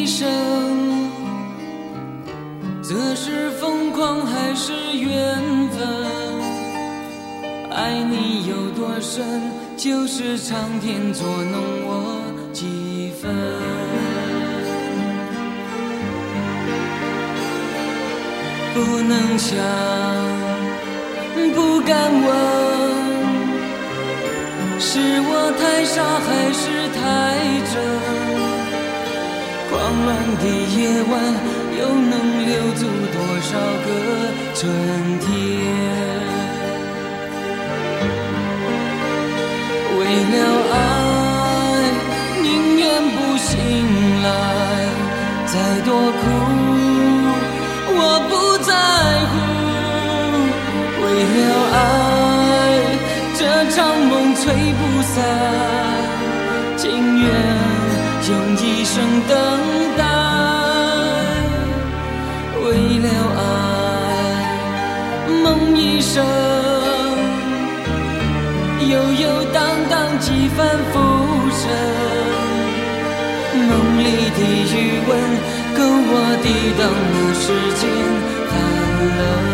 一生，这是疯狂还是缘分？爱你有多深，就是苍天捉弄我几分。不能想，不敢问，是我太傻还是太真？狂乱的夜晚，又能留住多少个春天？为了爱，宁愿不醒来，再多苦我不在乎。为了爱，这场梦吹不散，情愿用一生等待。为了爱，梦一生悠悠荡荡几番浮沉，梦里的余温够我抵挡那世间寒冷。